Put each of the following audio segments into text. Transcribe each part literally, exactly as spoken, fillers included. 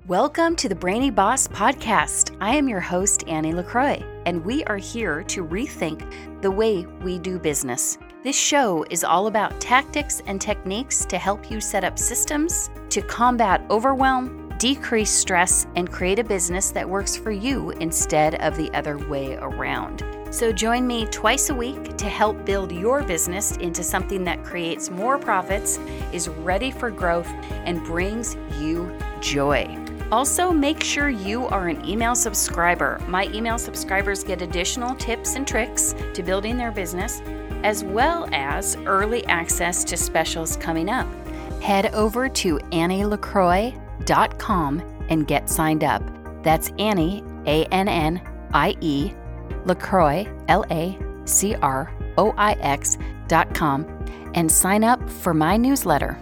Welcome to the Brainy Boss Podcast. I am your host, Annie LaCroix, and we are here to rethink the way we do business. This show is all about tactics and techniques to help you set up systems to combat overwhelm, decrease stress, and create a business that works for you instead of the other way around. So join me twice a week to help build your business into something that creates more profits, is ready for growth, and brings you joy. Also, make sure you are an email subscriber. My email subscribers get additional tips and tricks to building their business, as well as early access to specials coming up. Head over to annie lacroix dot com and get signed up. That's Annie, A N N I E, LaCroix, L A C R O I X dot com, and sign up for my newsletter.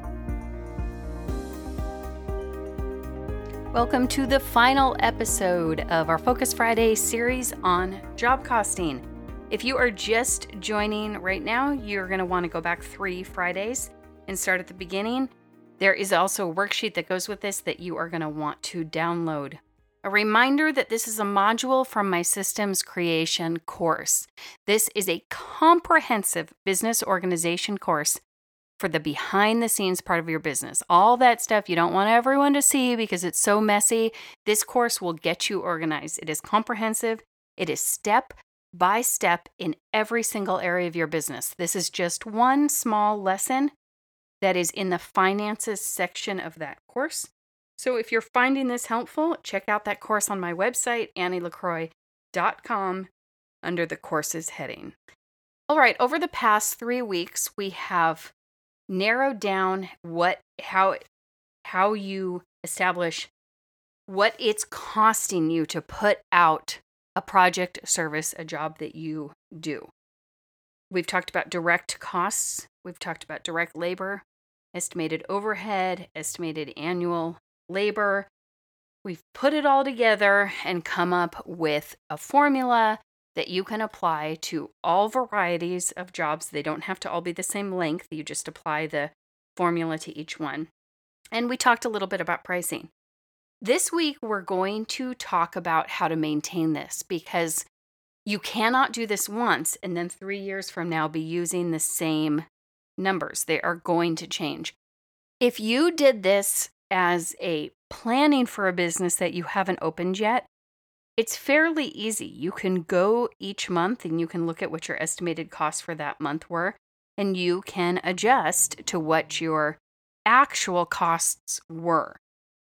Welcome to the final episode of our Focus Friday series on job costing. If you are just joining right now, you're going to want to go back three Fridays and start at the beginning. There is also a worksheet that goes with this that you are going to want to download. A reminder that this is a module from my systems creation course. This is a comprehensive business organization course for the behind the scenes part of your business. All that stuff you don't want everyone to see because it's so messy. This course will get you organized. It is comprehensive. It is step by step in every single area of your business. This is just one small lesson that is in the finances section of that course. So if you're finding this helpful, check out that course on my website, annie lacroix dot com, under the courses heading. All right, over the past three weeks, we have narrowed down what how how you establish what it's costing you to put out a project, a service, a job that you do. We've talked about direct costs. We've talked about direct labor, estimated overhead, estimated annual labor. We've put it all together and come up with a formula that you can apply to all varieties of jobs. They don't have to all be the same length. You just apply the formula to each one. And we talked a little bit about pricing. This week, we're going to talk about how to maintain this, because you cannot do this once and then three years from now be using the same numbers. They are going to change. If you did this as a planning for a business that you haven't opened yet, it's fairly easy. You can go each month and you can look at what your estimated costs for that month were, and you can adjust to what your actual costs were.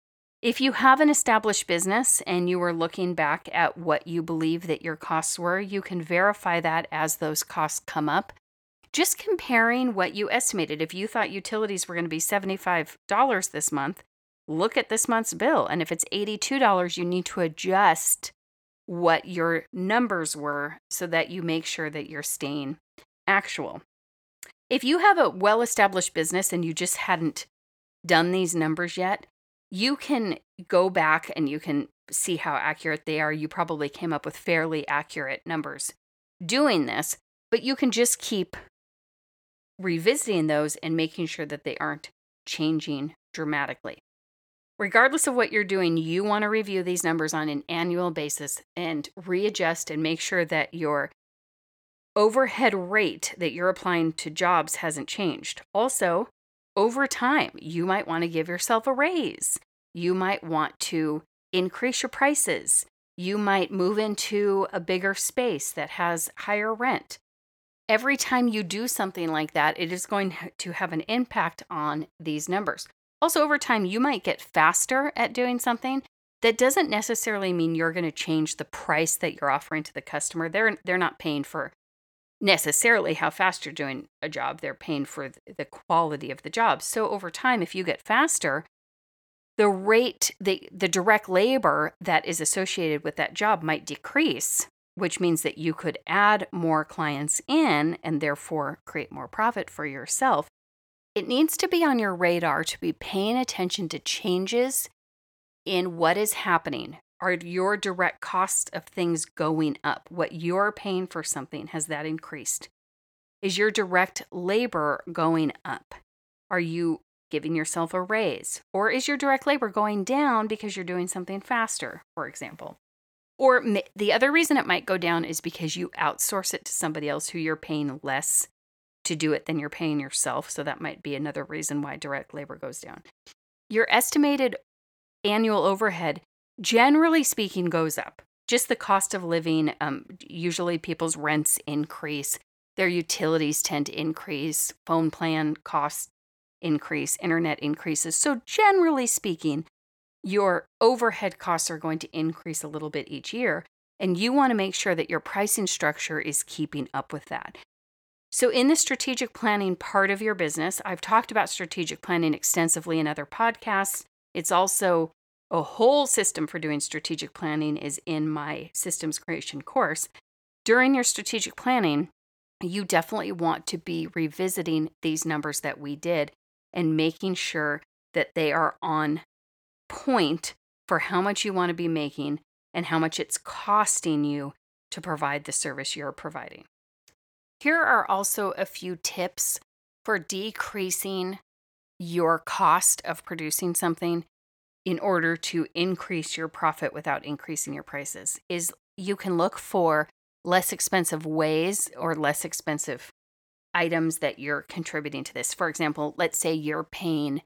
If you have an established business and you are looking back at what you believe that your costs were, you can verify that as those costs come up. Just comparing what you estimated. If you thought utilities were going to be seventy-five dollars this month, look at this month's bill. And if it's eighty-two dollars, you need to adjust what your numbers were so that you make sure that you're staying actual. If you have a well-established business and you just hadn't done these numbers yet, you can go back and you can see how accurate they are. You probably came up with fairly accurate numbers doing this, but you can just keep revisiting those and making sure that they aren't changing dramatically. Regardless of what you're doing, you want to review these numbers on an annual basis and readjust and make sure that your overhead rate that you're applying to jobs hasn't changed. Also, over time, you might want to give yourself a raise. You might want to increase your prices. You might move into a bigger space that has higher rent. Every time you do something like that, it is going to have an impact on these numbers. Also, over time, you might get faster at doing something. That doesn't necessarily mean you're going to change the price that you're offering to the customer. They're they're not paying for necessarily how fast you're doing a job. They're paying for the quality of the job. So over time, if you get faster, the rate, the, the direct labor that is associated with that job might decrease, which means that you could add more clients in and therefore create more profit for yourself. It needs to be on your radar to be paying attention to changes in what is happening. Are your direct costs of things going up? What you're paying for something, has that increased? Is your direct labor going up? Are you giving yourself a raise? Or is your direct labor going down because you're doing something faster, for example? Or the other reason it might go down is because you outsource it to somebody else who you're paying less to do it than you're paying yourself. So that might be another reason why direct labor goes down. Your estimated annual overhead, generally speaking, goes up. Just the cost of living, um, usually people's rents increase, their utilities tend to increase, phone plan costs increase, internet increases. So generally speaking, your overhead costs are going to increase a little bit each year, and you want to make sure that your pricing structure is keeping up with that. So in the strategic planning part of your business, I've talked about strategic planning extensively in other podcasts. It's also a whole system for doing strategic planning is in my systems creation course. During your strategic planning, you definitely want to be revisiting these numbers that we did and making sure that they are on point for how much you want to be making and how much it's costing you to provide the service you're providing. Here are also a few tips for decreasing your cost of producing something in order to increase your profit without increasing your prices. Is you can look for less expensive ways or less expensive items that you're contributing to this. For example, let's say you're paying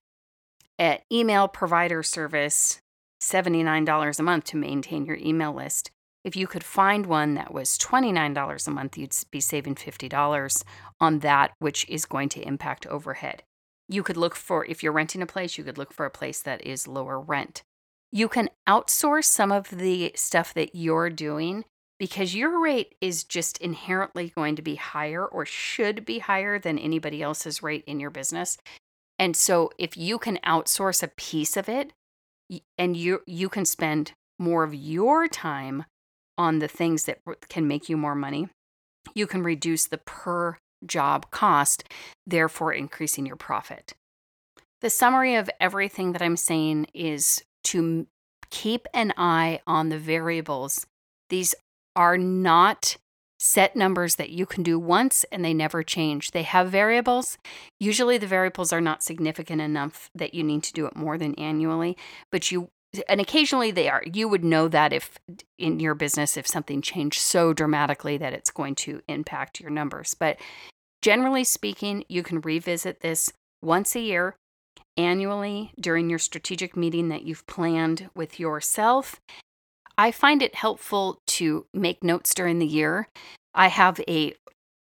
an email provider service seventy-nine dollars a month to maintain your email list. If you could find one that was twenty-nine dollars a month, you'd be saving fifty dollars on that, which is going to impact overhead. You could look for, if you're renting a place, you could look for a place that is lower rent. You can outsource some of the stuff that you're doing because your rate is just inherently going to be higher or should be higher than anybody else's rate in your business. And so if you can outsource a piece of it and you you can spend more of your time on the things that can make you more money, you can reduce the per job cost, therefore increasing your profit. The summary of everything that I'm saying is to keep an eye on the variables. These are not set numbers that you can do once and they never change. They have variables. Usually the variables are not significant enough that you need to do it more than annually, but you and occasionally they are. You would know that if in your business, if something changed so dramatically that it's going to impact your numbers. But generally speaking, you can revisit this once a year, annually, during your strategic meeting that you've planned with yourself. I find it helpful to make notes during the year. I have a,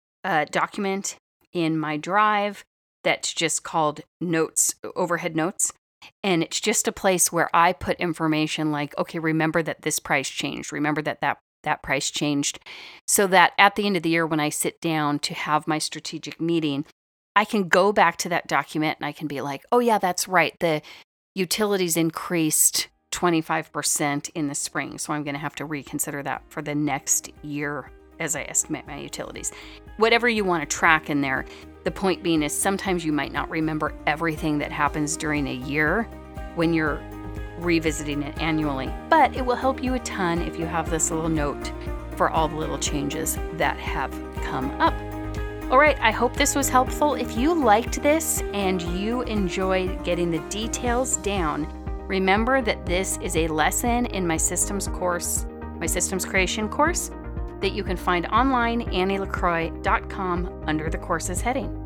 a document in my Drive that's just called Notes, Overhead Notes. And it's just a place where I put information like, okay, remember that this price changed. Remember that that, that price changed. So that at the end of the year, when I sit down to have my strategic meeting, I can go back to that document and I can be like, oh yeah, that's right. The utilities increased twenty-five percent in the spring. So I'm going to have to reconsider that for the next year as I estimate my utilities. Whatever you want to track in there. The point being is sometimes you might not remember everything that happens during a year when you're revisiting it annually, but it will help you a ton if you have this little note for all the little changes that have come up. All right, I hope this was helpful. If you liked this and you enjoyed getting the details down, remember that this is a lesson in my systems course, my systems creation course, that you can find online, annie lacroix dot com, under the courses heading.